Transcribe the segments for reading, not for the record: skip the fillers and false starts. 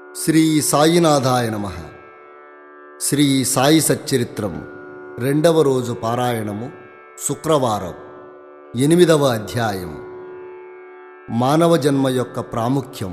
శ్రీ సాయినాథాయ నమః. శ్రీ సాయి సచ్చరిత్రము 2వ రోజు పారాయణము, శుక్రవారం, 8వ అధ్యాయం. మానవ జన్మ యొక్క ప్రాముఖ్యం.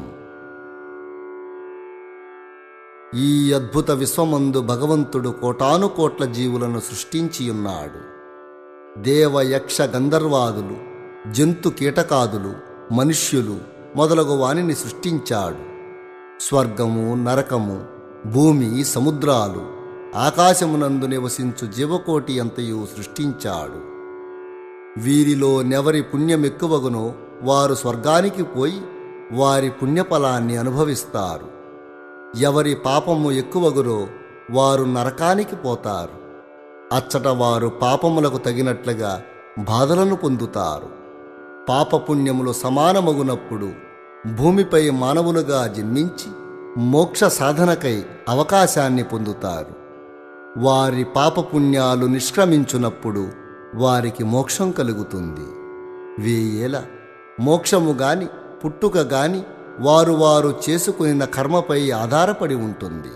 ఈ అద్భుత విశ్వమందు భగవంతుడు కోటానుకోట్ల జీవులను సృష్టించియున్నాడు. దేవ యక్ష గంధర్వాదులు, జంతు కీటకాదులు, మనుష్యులు మొదలగు వానిని సృష్టించాడు. స్వర్గము, నరకము, భూమి, సముద్రాలు, ఆకాశమునందు నివసించు జీవకోటి అంతయు సృష్టించాడు. వీరిలో నెవరి పుణ్యమెక్కువగునో వారు స్వర్గానికి పోయి వారి పుణ్యఫలాన్ని అనుభవిస్తారు. ఎవరి పాపము ఎక్కువగునో వారు నరకానికి పోతారు. అచ్చట వారు పాపములకు తగినట్లుగా బాధలను పొందుతారు. పాపపుణ్యములు సమానమగునప్పుడు భూమిపై మానవులుగా జన్మించి మోక్ష సాధనకై అవకాశాన్ని పొందుతారు. వారి పాపపుణ్యాలు నిష్క్రమించునప్పుడు వారికి మోక్షం కలుగుతుంది. వేయేల మోక్షము గాని పుట్టుక గాని వారు చేసుకున్న కర్మపై ఆధారపడి ఉంటుంది.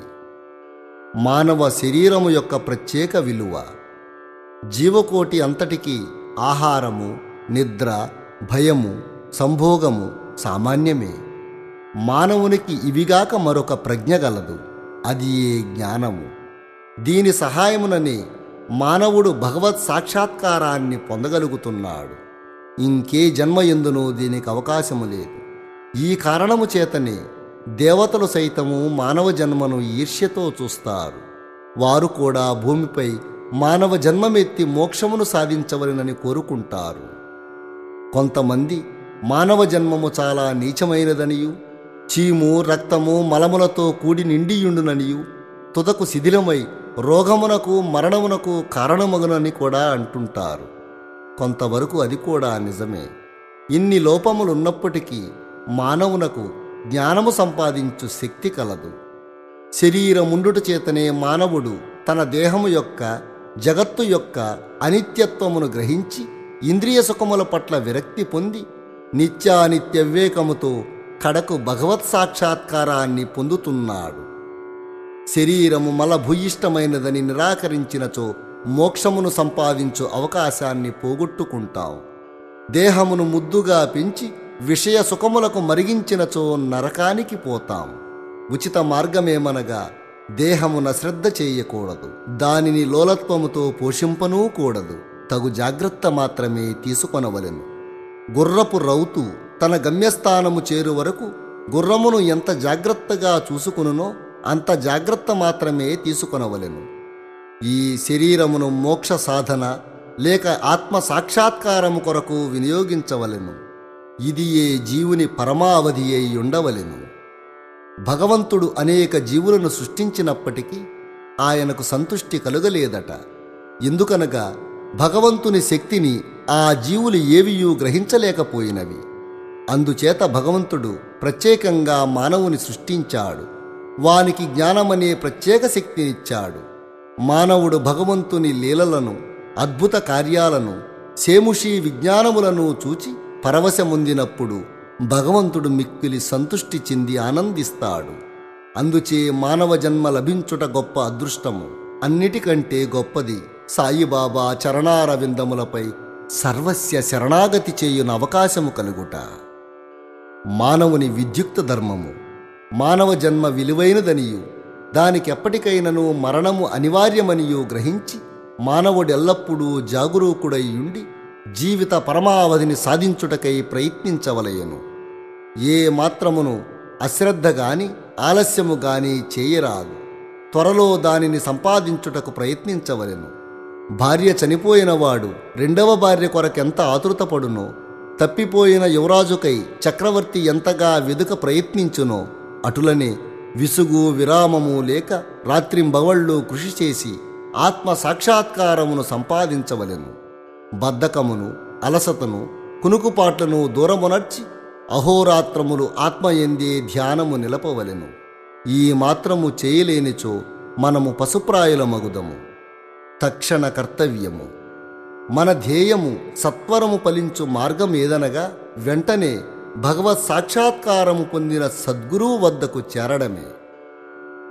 మానవ శరీరము యొక్క ప్రత్యేక విలువ. జీవకోటి అంతటికీ ఆహారము, నిద్ర, భయము, సంభోగము సామాన్యమే. మానవునికి ఇవిగాక మరొక ప్రజ్ఞ గలదు, అది ఏ జ్ఞానము. దీని సహాయముననే మానవుడు భగవత్ సాక్షాత్కారాన్ని పొందగలుగుతున్నాడు. ఇంకే జన్మ ఎందునూ దీనికి అవకాశము లేదు. ఈ కారణము చేతనే దేవతలు సైతము మానవ జన్మను ఈర్ష్యతో చూస్తారు. వారు కూడా భూమిపై మానవ జన్మమెత్తి మోక్షమును సాధించవలెనని కోరుకుంటారు. కొంతమంది మానవ జన్మము చాలా నీచమైనదనియు, చీము, రక్తము, మలములతో కూడి నిండియుండుననియు, తుదకు శిథిలమై రోగమునకు, మరణమునకు కారణమగునని కూడా అంటుంటారు. కొంతవరకు అది కూడా నిజమే. ఇన్ని లోపములున్నప్పటికీ మానవునకు జ్ఞానము సంపాదించు శక్తి కలదు. శరీరముండుట చేతనే మానవుడు తన దేహము యొక్క, జగత్తు యొక్క అనిత్యత్వమును గ్రహించి ఇంద్రియ సుఖముల పట్ల విరక్తి పొంది నిత్యానిత్య వివేకముతో కడకు భగవత్ సాక్షాత్కారాన్ని పొందుతున్నాడు. శరీరము మలభూయిష్టమైనదని నిరాకరించినచో మోక్షమును సంపాదించు అవకాశాన్ని పోగొట్టుకుంటాం. దేహమును ముద్దుగా పెంచి విషయ సుఖములకు మరిగించినచో నరకానికి పోతాం. ఉచిత మార్గమేమనగా దేహమున శ్రద్ధ చేయకూడదు, దానిని లోలత్వముతో పోషింపనూ కూడదు. తగు జాగ్రత్త మాత్రమే తీసుకొనవలెను. గుర్రపు రౌతు తన గమ్యస్థానము చేరు వరకు గుర్రమును ఎంత జాగ్రత్తగా చూసుకునునో అంత జాగ్రత్త మాత్రమే తీసుకొనవలెను. ఈ శరీరమును మోక్ష సాధన లేక ఆత్మ సాక్షాత్కారము కొరకు వినియోగించవలెను. ఇది ఏ జీవుని పరమావధి అయి ఉండవలెను. భగవంతుడు అనేక జీవులను సృష్టించినప్పటికీ ఆయనకు సంతుష్టి కలుగలేదట. ఎందుకనగా భగవంతుని శక్తిని ఆ జీవులు ఏవియూ గ్రహించలేకపోయినవి. అందుచేత భగవంతుడు ప్రత్యేకంగా మానవుని సృష్టించాడు. వానికి జ్ఞానమనే ప్రత్యేక శక్తినిచ్చాడు. మానవుడు భగవంతుని లీలలను, అద్భుత కార్యాలను, సేముషీ విజ్ఞానములను చూచి పరవశముందినప్పుడు భగవంతుడు మిక్కిలి సంతుష్టి చెంది ఆనందిస్తాడు. అందుచే మానవ జన్మ లభించుట గొప్ప అదృష్టము. అన్నిటికంటే గొప్పది సాయిబాబా చరణారవిందములపై సర్వస్య శరణాగతి చేయున అవకాశము కలుగుట. మానవుని విద్యుక్త ధర్మము. మానవ జన్మ విలువైనదనియు, దానికెప్పటికైనను మరణము అనివార్యమనియు గ్రహించి మానవుడెల్లప్పుడూ జాగరూకుడై ఉండి జీవిత పరమావధిని సాధించుటకై ప్రయత్నించవలయను. ఏ మాత్రమును అశ్రద్ధ గాని ఆలస్యము గాని చేయరాదు. త్వరలో దానిని సంపాదించుటకు ప్రయత్నించవలెను. భార్య చనిపోయినవాడు రెండవ భార్య కొరకెంత ఆతృతపడునో, తప్పిపోయిన యువరాజుకై చక్రవర్తి ఎంతగా వెదుక ప్రయత్నించునో, అటులనే విసుగు విరామము లేక రాత్రింబవళ్ళు కృషి చేసి ఆత్మ సాక్షాత్కారమును సంపాదించవలెను. బద్ధకమును, అలసతను, కునుకుపాట్లను దూరమునర్చి అహోరాత్రములు ఆత్మయందే ధ్యానము నిలపవలెను. ఈ మాత్రము చేయలేనిచో మనము పశుప్రాయులమగుదము. తక్షణ కర్తవ్యము. మన ధ్యేయము సత్వరము ఫలించు మార్గమేదనగా వెంటనే భగవత్ సాక్షాత్కారము పొందిన సద్గురువు వద్దకు చేరడమే.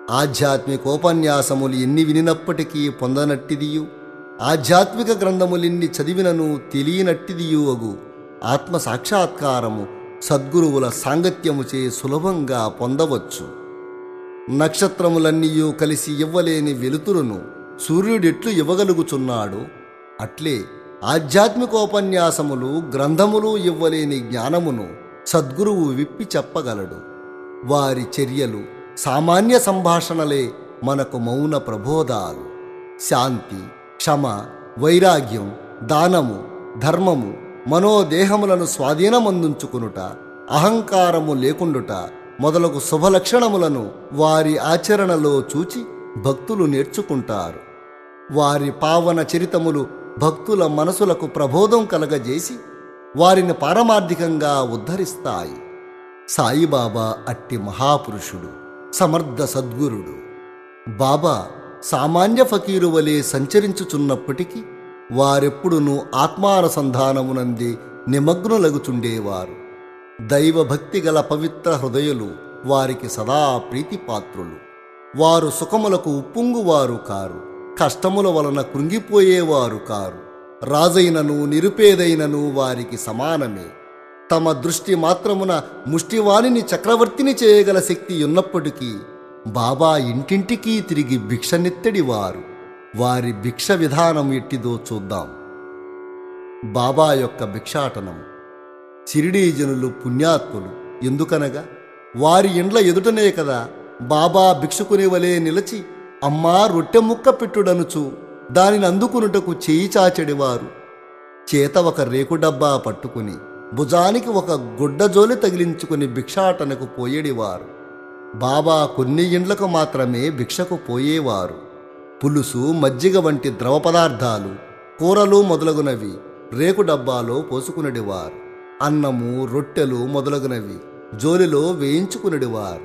ఆధ్యాత్మికోపన్యాసములు ఎన్ని వినినప్పటికీ పొందనట్టిదియు, ఆధ్యాత్మిక గ్రంథములెన్ని చదివినను తెలియనట్టిదియు అగు ఆత్మ సాక్షాత్కారము సద్గురువుల సాంగత్యముచే సులభంగా పొందవచ్చు. నక్షత్రములన్నీయూ కలిసి ఇవ్వలేని వెలుతురును సూర్యుడెట్లు ఇవ్వగలుగుచున్నాడు, అట్లే ఆధ్యాత్మికోపన్యాసములు గ్రంథములు ఇవ్వలేని జ్ఞానమును సద్గురువు విప్పి చెప్పగలడు. వారి చర్యలు సామాన్య సంభాషణలే మనకు మౌన ప్రబోధాలు. శాంతి, క్షమ, వైరాగ్యం, దానము, ధర్మము, మనోదేహములను స్వాధీనమందుంచుకునుట, అహంకారము లేకుండుట మొదలగు శుభలక్షణములను వారి ఆచరణలో చూచి భక్తులు నేర్చుకుంటారు. వారి పావన చరితములు భక్తుల మనసులకు ప్రబోధం కలగజేసి వారిని పారమార్థికంగా ఉద్ధరిస్తాయి. సాయిబాబా అట్టి మహాపురుషుడు, సమర్థ సద్గురుడు. బాబా సామాన్య ఫకీరు వలె సంచరించుచున్నప్పటికీ వారెప్పుడునూ ఆత్మానుసంధానమునందే నిమగ్నులగుచుండేవారు. దైవభక్తి గల పవిత్ర హృదయులు వారికి సదా ప్రీతిపాత్రులు. వారు సుఖములకు ఉప్పొంగువారు కారు, కష్టముల వలన కృంగిపోయేవారు కారు. రాజైనను నిరుపేదైనను వారికి సమానమే. తమ దృష్టి మాత్రమున ముష్టివాణిని చక్రవర్తిని చేయగల శక్తి ఉన్నప్పటికీ బాబా ఇంటింటికీ తిరిగి భిక్షనెత్తడివారు. వారి భిక్ష విధానం ఎట్టిదో చూద్దాం. బాబా యొక్క భిక్షాటనం. షిరిడీ జనులు పుణ్యాత్ములు. ఎందుకనగా వారి ఇండ్ల ఎదుటనే కదా బాబా భిక్షుకుని వలె నిలచి అమ్మా రొట్టె ముక్క పెట్టుడనుచు దానిని అందుకునుటకు చేయి చాచెడివారు. చేత ఒక రేకు డబ్బా పట్టుకుని భుజానికి ఒక గుడ్డజోలి తగిలించుకుని భిక్షాటనకు పోయేడివారు. బాబా కొన్ని ఇండ్లకు మాత్రమే భిక్షకు పోయేవారు. పులుసు, మజ్జిగ వంటి ద్రవ పదార్థాలు, కూరలు మొదలగునవి రేకు డబ్బాలో పోసుకునేడివారు. అన్నము, రొట్టెలు మొదలగునవి జోలిలో వేయించుకునేడివారు.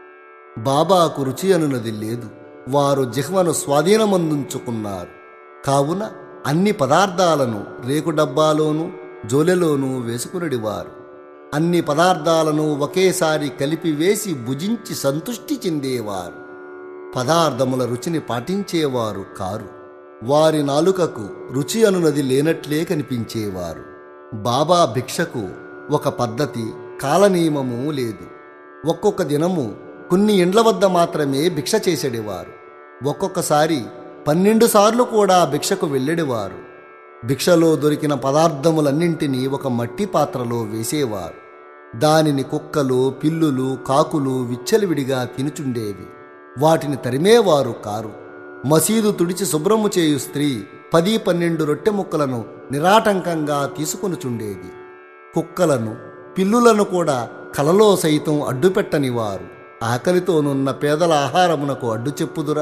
బాబాకు రుచి అనున్నది లేదు. వారు జిహ్వను స్వాధీనమందుంచుకున్నారు. కావున అన్ని పదార్థాలను రేకు డబ్బాలోనూ జోలెలోనూ వేసుకునేడివారు. అన్ని పదార్థాలను ఒకేసారి కలిపి వేసి భుజించి సంతృష్టి చెందేవారు. పదార్థముల రుచిని పాటించేవారు కారు. వారి నాలుకకు రుచి అనున్నది లేనట్లే కనిపించేవారు. బాబా భిక్షకు ఒక పద్ధతి, కాలనియమము లేదు. ఒక్కొక్క దినము కొన్ని ఇండ్ల వద్ద మాత్రమే భిక్ష చేసేడివారు. ఒక్కొక్కసారి 12 సార్లు కూడా భిక్షకు వెళ్ళేడివారు. భిక్షలో దొరికిన పదార్థములన్నింటినీ ఒక మట్టి పాత్రలో వేసేవారు. దానిని కుక్కలు, పిల్లులు, కాకులు విచ్చలవిడిగా తినుచుండేవి. వాటిని తరిమేవారు కారు. మసీదు తుడిచి శుభ్రము చేయు స్త్రీ 10-12 రొట్టె ముక్కలను నిరాటంకంగా తీసుకొనుచుండేది. కుక్కలను, పిల్లులను కూడా కలలో సైతం అడ్డుపెట్టనివారు. ఆకలితోనున్న పేదల ఆహారమునకు అడ్డు చెప్పుదురా?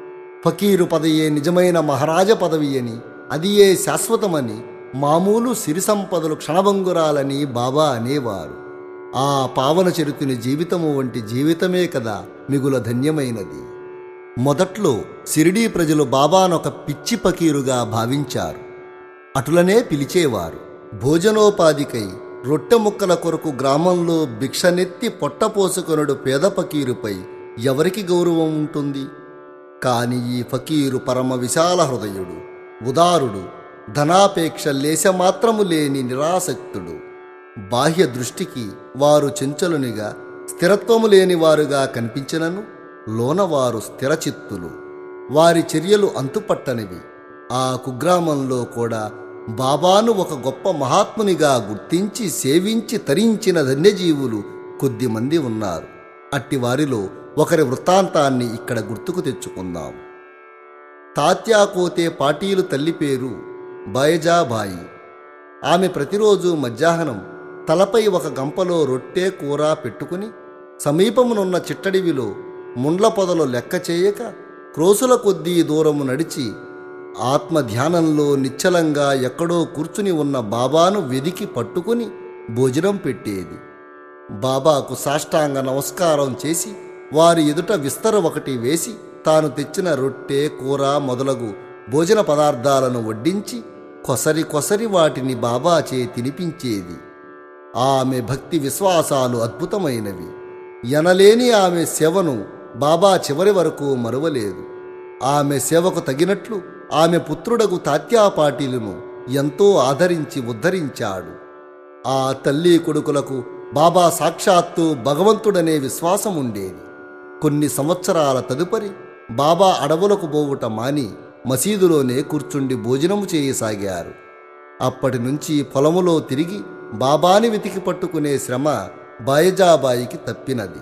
ఫకీరు పదయే నిజమైన మహారాజ పదవి అని, అది ఏ శాశ్వతమని, మామూలు సిరి సంపదలు క్షణభంగురాలని బాబా అనేవారు. ఆ పావన చరితుని జీవితము వంటి జీవితమే కదా మిగుల ధన్యమైనది. మొదట్లో షిరిడీ ప్రజలు బాబానొక పిచ్చి ఫకీరుగా భావించారు. అటులనే పిలిచేవారు. భోజనోపాధికై రొట్టె ముక్కల కొరకు గ్రామంలో భిక్షనెత్తి పొట్టపోసుకొనుడు పేద ఫకీరుపై ఎవరికి గౌరవం ఉంటుంది? కాని ఈ ఫకీరు పరమ విశాల హృదయుడు, ఉదారుడు, ధనాపేక్ష లేశమాత్రము లేని నిరాసక్తుడు. బాహ్య దృష్టికి వారు చెంచలునిగా, స్థిరత్వము లేనివారుగా కనిపించినను లోనవారు స్థిరచిత్తులు. వారి చర్యలు అంతుపట్టనివి. ఆ కుగ్రామంలో కూడా బాబాను ఒక గొప్ప మహాత్మునిగా గుర్తించి సేవించి తరించిన ధన్యజీవులు కొద్దిమంది ఉన్నారు. అట్టి వారిలో ఒకరి వృత్తాంతాన్ని ఇక్కడ గుర్తుకు తెచ్చుకుందాం. తాత్యాకోతే పాటీలు తల్లి పేరు బయజాబాయి. ఆమె ప్రతిరోజు మధ్యాహ్నం తలపై ఒక గంపలో రొట్టె, కూర పెట్టుకుని సమీపమునున్న చిట్టడివిలో ముండ్ల పొదలు లెక్క చేయక క్రోసుల కొద్దీ దూరము నడిచి ఆత్మధ్యానంలో నిశ్చలంగా ఎక్కడో కూర్చుని ఉన్న బాబాను వెదికి పట్టుకుని భోజనం పెట్టేది. బాబాకు సాష్టాంగ నమస్కారం చేసి వారి ఎదుట విస్తర ఒకటి వేసి తాను తెచ్చిన రొట్టె, కూర మొదలగు భోజన పదార్థాలను వడ్డించి కొసరి కొసరి వాటిని బాబాచే తినిపించేది. ఆమె భక్తి విశ్వాసాలు అద్భుతమైనవి. ఎనలేని ఆమె సేవను బాబా చివరి వరకు మరువలేదు. ఆమె సేవకు తగినట్లు ఆమె పుత్రుడగు తాత్యా పాటిలును ఎంతో ఆదరించి ఉద్ధరించాడు. ఆ తల్లి కొడుకులకు బాబా సాక్షాత్తు భగవంతుడనే విశ్వాసం ఉండేది. కొన్ని సంవత్సరాల తదుపరి బాబా అడవులకు పోవుట మాని మసీదులోనే కూర్చుండి భోజనము చేయసాగారు. అప్పటి నుంచి పొలములో తిరిగి బాబాని వెతికి పట్టుకునే శ్రమ బాయజాబాయికి తప్పినది.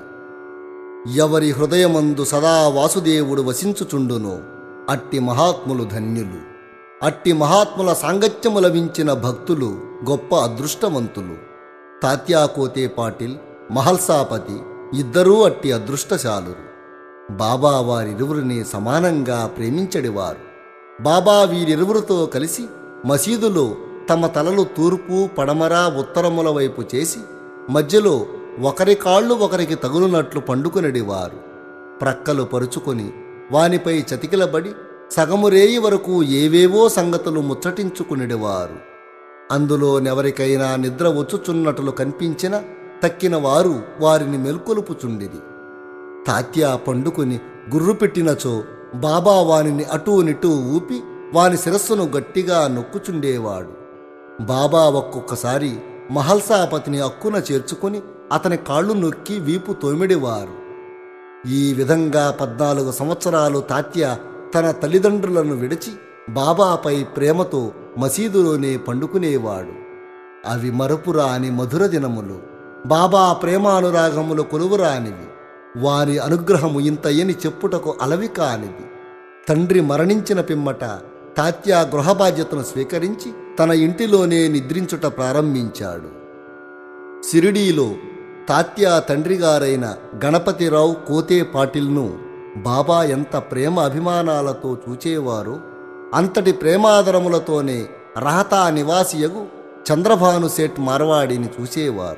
ఎవరి హృదయమందు సదా వాసుదేవుడు వసించుచుండునో అట్టి మహాత్ములు ధన్యులు. అట్టి మహాత్ముల సాంగత్యము లభించిన భక్తులు గొప్ప అదృష్టవంతులు. తాత్యా కోతే పాటిల్, మహల్సాపతి ఇద్దరూ అట్టి అదృష్టశాలురు. బాబా వారిరువురిని సమానంగా ప్రేమించడివారు. బాబా వీరిరువురితో కలిసి మసీదులో తమ తలలు తూర్పు, పడమర, ఉత్తరముల వైపు చేసి మధ్యలో ఒకరి కాళ్ళు ఒకరికి తగులునట్లు పండుకునడివారు. ప్రక్కలు పరుచుకొని వానిపై చతికిలబడి సగము రేయి వరకు ఏవేవో సంగతులు ముచ్చటించుకునేవారు. అందులోనెవరికైనా నిద్ర వచ్చుచున్నట్లు కనిపించిన తక్కిన వారు వారిని మెల్కొలుపుచుండిరి. తాత్యా పండుకుని గుర్రు పెట్టినచో బాబా వానిని అటూ నిటూ ఊపి వాని శిరస్సును గట్టిగా నొక్కుచుండేవాడు. బాబా ఒక్కొక్కసారి మహల్సాపతిని అక్కున చేర్చుకుని అతని కాళ్ళు నొక్కి వీపు తోమిడివారు. ఈ విధంగా 14 సంవత్సరాలు తాత్య తన తల్లిదండ్రులను విడిచి బాబాపై ప్రేమతో మసీదులోనే పండుకునేవాడు. అవి మరపురాని మధుర దినములు. బాబా ప్రేమానురాగములు కొలువురానివి. వారి అనుగ్రహము ఇంతయని చెప్పుటకు అలవి కానిది. తండ్రి మరణించిన పిమ్మట తాత్యా గృహ బాధ్యతను స్వీకరించి తన ఇంటిలోనే నిద్రించుట ప్రారంభించాడు. షిరిడీలో తాత్యా తండ్రిగారైన గణపతిరావు కోతే పాటిల్ను బాబా ఎంత ప్రేమ అభిమానాలతో చూచేవారో అంతటి ప్రేమాదరములతోనే రహతా నివాసియగు చంద్రభాను సేట్ మార్వాడిని చూసేవారు.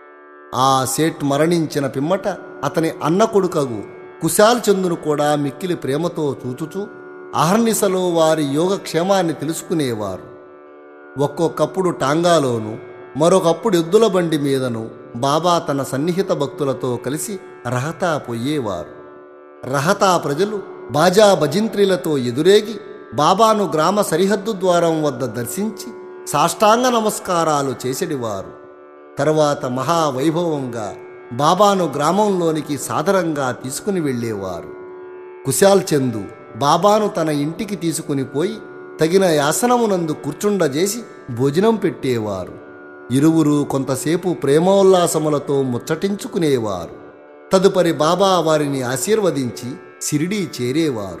ఆ సేట్ మరణించిన పిమ్మట అతని అన్న కొడుకగు కుశాల్ చందును కూడా మిక్కిలి ప్రేమతో చూచుచూ అహర్నిశలో వారి యోగక్షేమాన్ని తెలుసుకునేవారు. ఒక్కొక్కప్పుడు టాంగాలోను, మరొకప్పుడు ఎద్దుల బండి మీదను బాబా తన సన్నిహిత భక్తులతో కలిసి రహతా పోయేవారు. రహతా ప్రజలు బాజా భజింత్రీలతో ఎదురేగి బాబాను గ్రామ సరిహద్దు ద్వారం వద్ద దర్శించి సాష్టాంగ నమస్కారాలు చేసెడివారు. తరువాత మహావైభవంగా బాబాను గ్రామంలోనికి సాదరంగా తీసుకుని వెళ్ళేవారు. కుశాల్ చందు బాబాను తన ఇంటికి తీసుకుని పోయి తగిన యాసనమునందు కూర్చుండజేసి భోజనం పెట్టేవారు. ఇరువురు కొంతసేపు ప్రేమోల్లాసములతో ముచ్చటించుకునేవారు. తదుపరి బాబా వారిని ఆశీర్వదించి షిరిడీ చేరేవారు.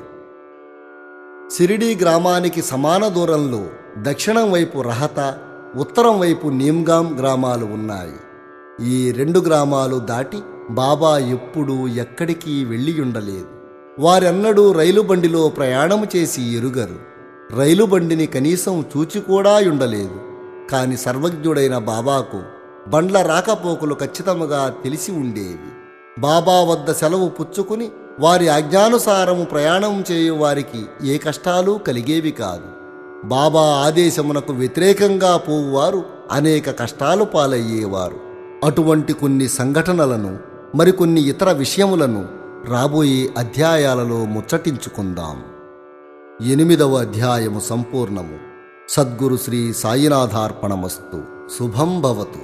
షిరిడీ గ్రామానికి సమాన దూరంలో దక్షిణం వైపు రహత, ఉత్తరం వైపు నీమ్గాం గ్రామాలు ఉన్నాయి. ఈ 2 గ్రామాలు దాటి బాబా ఎప్పుడూ ఎక్కడికి వెళ్ళియుండలేదు. వారెన్నడూ రైలు బండిలో ప్రయాణము చేసి ఎరుగరు. రైలు బండిని కనీసం చూచి కూడా ఉండలేదు. కాని సర్వజ్ఞుడైన బాబాకు బండ్ల రాకపోకలు ఖచ్చితముగా తెలిసి ఉండేవి. బాబా వద్ద సెలవు పుచ్చుకుని వారి ఆజ్ఞానుసారము ప్రయాణం చేయు వారికి ఏ కష్టాలు కలిగేవి కాదు. బాబా ఆదేశమునకు వ్యతిరేకంగా పోవువారు అనేక కష్టాలు పాలయ్యేవారు. అటువంటి కొన్ని సంఘటనలను, మరికొన్ని ఇతర విషయములను రాబోయే అధ్యాయాలలో ముచ్చటించుకుందాం. 8వ అధ్యాయము సంపూర్ణము. సద్గురు శ్రీ సాయినాథార్పణమస్తు. శుభం భవతు.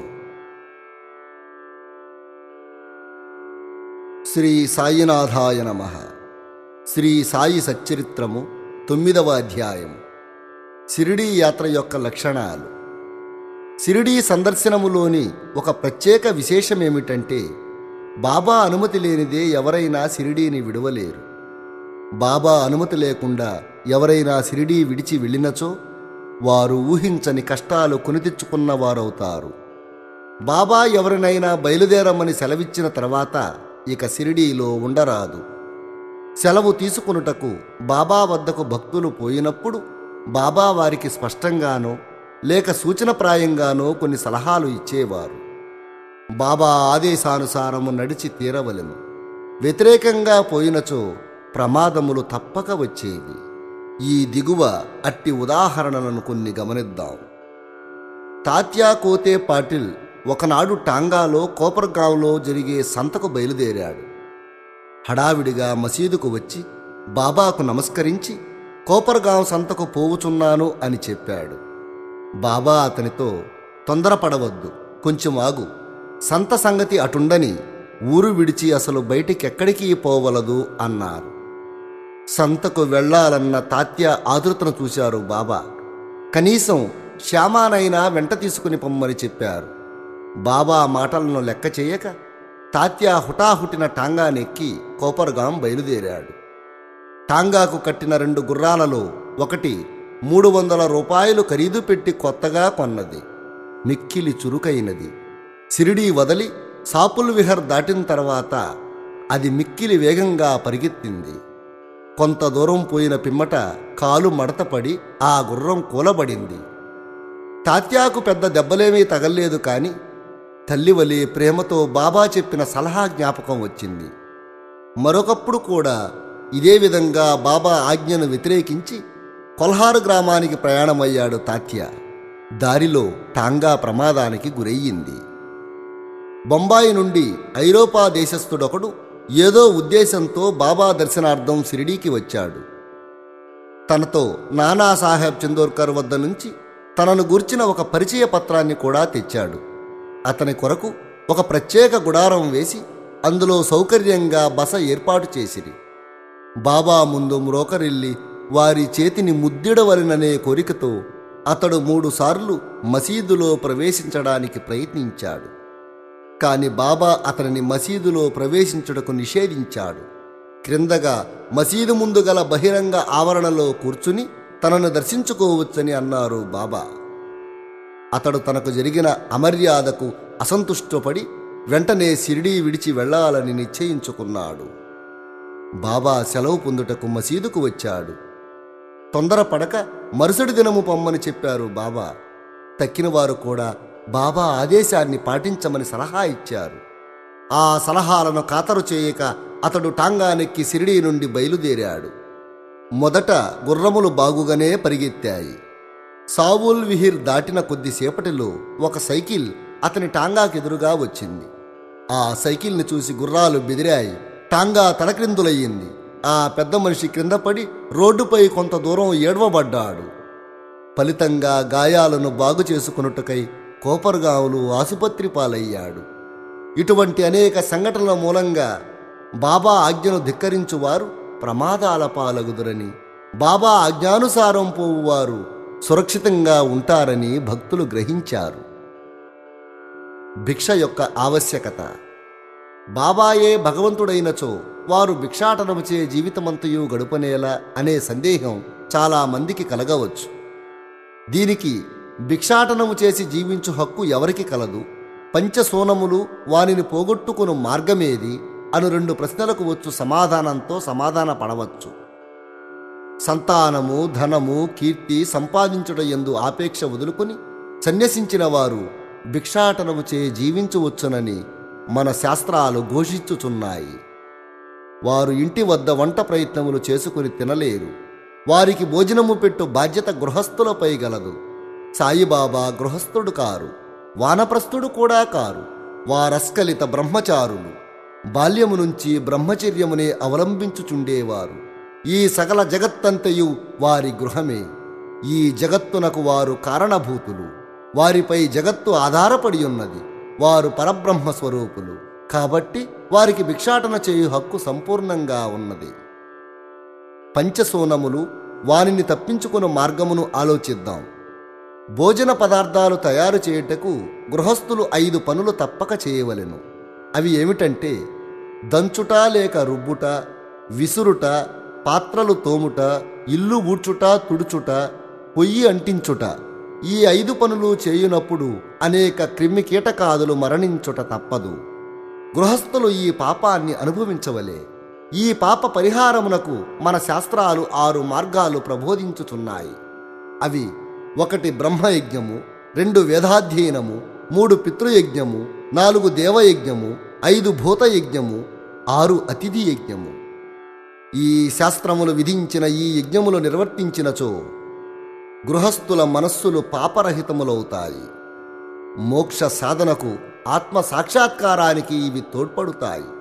శ్రీ సాయినాథాయ నమః. శ్రీ సాయి సచ్చరిత్రము 9వ అధ్యాయము. షిరిడీ యాత్ర యొక్క లక్షణాలు. షిరిడీ సందర్శనములోని ఒక ప్రత్యేక విశేషమేమిటంటే బాబా అనుమతి లేనిదే ఎవరైనా షిరిడీని విడవలేరు. బాబా అనుమతి లేకుండా ఎవరైనా షిరిడీ విడిచి వెళ్ళినచో వారు ఊహించని కష్టాలు కొని తెచ్చుకున్నవారవుతారు. బాబా ఎవరినైనా బయలుదేరమని సెలవిచ్చిన తర్వాత ఇక షిరిడీలో ఉండరాదు. సెలవు తీసుకొనుటకు బాబా వద్దకు భక్తులు పోయినప్పుడు బాబా వారికి స్పష్టంగానో లేక సూచనప్రాయంగానో కొన్ని సలహాలు ఇచ్చేవారు. బాబా ఆదేశానుసారము నడిచి తీరవలెను. వ్యతిరేకంగా పోయినచో ప్రమాదములు తప్పక వచ్చేవి. ఈ దిగువ అట్టి ఉదాహరణలను కొన్ని గమనిద్దాం. తాత్యా కోతే పాటిల్ ఒకనాడు టాంగాలో కోపర్గాంలో జరిగే సంతకు బయలుదేరాడు. హడావిడిగా మసీదుకు వచ్చి బాబాకు నమస్కరించి కోపర్గాం సంతకు పోవుచున్నాను అని చెప్పాడు. బాబా అతనితో, తొందరపడవద్దు, కొంచెం ఆగు, సంత సంగతి అటుండని ఊరు విడిచి అసలు బయటికెక్కడికి పోవలదు అన్నారు. సంతకు వెళ్లాలన్న తాత్య ఆతృతను చూశారు బాబా. కనీసం శ్యామానైనా వెంట తీసుకుని పొమ్మని చెప్పారు. బాబా మాటలను లెక్క చేయక తాత్య హుటాహుటిన టాంగానెక్కి కోపర్గాం బయలుదేరాడు. టాంగాకు కట్టిన 2 గుర్రాలలో ఒకటి 300 రూపాయలు ఖరీదు పెట్టి కొత్తగా కొన్నది. మిక్కిలి చురుకైనది. సిరిడీ వదలి సాపుల్ విహర్ దాటిన తర్వాత అది మిక్కిలి వేగంగా పరిగెత్తింది. కొంత దూరం పోయిన పిమ్మట కాలు మడతపడి ఆ గుర్రం కూలబడింది. తాత్యాకు పెద్ద దెబ్బలేమీ తగల్లేదు, కాని తల్లివలి ప్రేమతో బాబా చెప్పిన సలహా జ్ఞాపకం వచ్చింది. మరొకప్పుడు కూడా ఇదే విధంగా బాబా ఆజ్ఞను వ్యతిరేకించి కొల్హారు గ్రామానికి ప్రయాణమయ్యాడు తాత్య. దారిలో టాంగా ప్రమాదానికి గురయ్యింది. బొంబాయి నుండి ఐరోపా దేశస్థుడొకడు ఏదో ఉద్దేశంతో బాబా దర్శనార్థం షిరిడీకి వచ్చాడు. తనతో నానాసాహెబ్ చందోర్కర్ వద్ద నుంచి తనను గూర్చిన ఒక పరిచయ పత్రాన్ని కూడా తెచ్చాడు. అతని కొరకు ఒక ప్రత్యేక గుడారం వేసి అందులో సౌకర్యంగా బస ఏర్పాటు చేసిరి. బాబా ముందు మ్రోకరిల్లి వారి చేతిని ముద్దిడవలననే కోరికతో అతడు 3 సార్లు మసీదులో ప్రవేశించడానికి ప్రయత్నించాడు. కాని బాబా అతనిని మసీదులో ప్రవేశించుటకు నిషేధించాడు. క్రిందగా మసీదు ముందు గల బహిరంగ ఆవరణలో కూర్చుని తనను దర్శించుకోవచ్చని అన్నారు బాబా. అతడు తనకు జరిగిన అమర్యాదకు అసంతుష్టపడి వెంటనే షిరిడీ విడిచి వెళ్లాలని నిశ్చయించుకున్నాడు. బాబా సెలవు పొందుటకు మసీదుకు వచ్చాడు. తొందరపడక మరుసటి దినము పొమ్మని చెప్పారు బాబా. తక్కినవారు కూడా బాబా ఆదేశాన్ని పాటించమని సలహా ఇచ్చారు. ఆ సలహాలను ఖాతరు చేయక అతడు టాంగానెక్కి షిరిడీ నుండి బయలుదేరాడు. మొదట గుర్రములు బాగుగానే పరిగెత్తాయి. సావుల్ విహిర్ దాటిన కొద్దిసేపటిలో ఒక సైకిల్ అతని టాంగాకెదురుగా వచ్చింది. ఆ సైకిల్ని చూసి గుర్రాలు బెదిరాయి. టాంగా తలక్రిందులయ్యింది. ఆ పెద్ద మనిషి క్రిందపడి రోడ్డుపై కొంత దూరం ఏడ్వబడ్డాడు. ఫలితంగా గాయాలను బాగు చేసుకున్నట్టుకై కోపర్గాంలో ఆసుపత్రి పాలయ్యాడు. ఇటువంటి అనేక సంఘటనల మూలంగా బాబా ఆజ్ఞను ధిక్కరించువారు ప్రమాదాల పాలగుదురని, బాబా ఆజ్ఞానుసారం పోవువారు సురక్షితంగా ఉంటారని భక్తులు గ్రహించారు. భిక్ష యొక్క ఆవశ్యకత. బాబాయే భగవంతుడైనచో వారు భిక్షాటనముచే జీవితమంతయు గడుపనేలా అనే సందేహం చాలామందికి కలగవచ్చు. దీనికి భిక్షాటనము చేసి జీవించు హక్కు ఎవరికి కలదు, పంచసోనములు వానిని పోగొట్టుకుని మార్గమేది అను 2 ప్రశ్నలకు వచ్చు సమాధానంతో సమాధాన పడవచ్చు. సంతానము, ధనము, కీర్తి సంపాదించుట యందు ఆపేక్ష వదులుకొని సన్యసించిన వారు భిక్షాటనముచే జీవించవచ్చునని మన శాస్త్రాలు ఘోషించుచున్నాయి. వారు ఇంటి వద్ద వంట ప్రయత్నములు చేసుకుని తినలేరు. వారికి భోజనము పెట్టు బాధ్యత గృహస్థులపై గలదు. సాయిబాబా గృహస్థుడు కారు, వానప్రస్థుడు కూడా కారు. వారస్కలిత బ్రహ్మచారులు. బాల్యము నుంచి బ్రహ్మచర్యమునే అవలంబించుచుండేవారు. ఈ సకల జగత్తంతయు వారి గృహమే. ఈ జగత్తునకు వారు కారణభూతులు. వారిపై జగత్తు ఆధారపడి ఉన్నది. వారు పరబ్రహ్మ స్వరూపులు కాబట్టి వారికి భిక్షాటన చేయు హక్కు సంపూర్ణంగా ఉన్నది. పంచసోనములు, వానిని తప్పించుకున్న మార్గమును ఆలోచిద్దాం. భోజన పదార్థాలు తయారు చేయుటకు గృహస్థులు 5 పనులు తప్పక చేయవలెను. అవి ఏమిటంటే దంచుట లేక రుబ్బుట, విసురుట, పాత్రలు తోముట, ఇల్లు ఊడ్చుట, తుడుచుట, పొయ్యి అంటించుట. ఈ 5 పనులు చేయునప్పుడు అనేక క్రిమి కీటకాదులు మరణించుట తప్పదు. గృహస్థులు ఈ పాపాన్ని అనుభవించవలే. ఈ పాప పరిహారమునకు మన శాస్త్రాలు 6 మార్గాలు ప్రబోధించుచున్నాయి. అవి 1 బ్రహ్మయజ్ఞము, 2 వేదాధ్యయనము, 3 పితృయజ్ఞము, 4 దేవయజ్ఞము, 5 భూతయజ్ఞము, 6 అతిథి యజ్ఞము. ఈ శాస్త్రములు విధించిన ఈ యజ్ఞములు నిర్వర్తించినచో గృహస్థుల మనస్సులు పాపరహితములవుతాయి. మోక్ష సాధనకు, ఆత్మ సాక్షాత్కారానికి ఇవి తోడ్పడుతాయి.